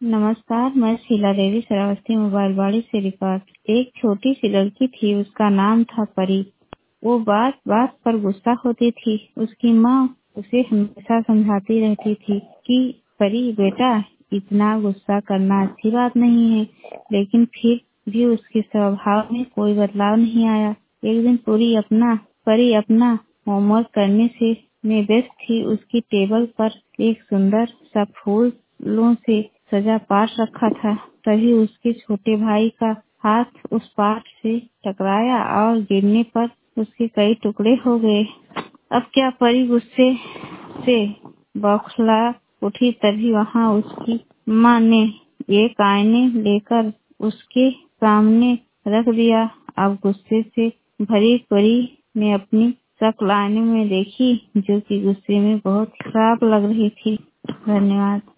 नमस्कार, मैं शीला देवी श्रावस्ती मोबाइल बाड़ी से रिकॉर्ड। एक छोटी सी लड़की थी, उसका नाम था परी। वो बात बात पर गुस्सा होती थी। उसकी माँ उसे हमेशा समझाती रहती थी कि परी बेटा, इतना गुस्सा करना अच्छी बात नहीं है। लेकिन फिर भी उसके स्वभाव में कोई बदलाव नहीं आया। एक दिन परी अपना होमवर्क करने में व्यस्त थी। उसकी टेबल पर एक सुंदर सा फूलों से सजा पाठ रखा था। तभी उसके छोटे भाई का हाथ उस पाठ से टकराया और गिरने पर उसके कई टुकड़े हो गए। अब क्या परी गुस्से से बौखला उठी। तभी वहाँ उसकी माँ ने एक आईने लेकर उसके सामने रख दिया। अब गुस्से से भरी परी ने अपनी शक्ल आईने में देखी, जो कि गुस्से में बहुत खराब लग रही थी। धन्यवाद।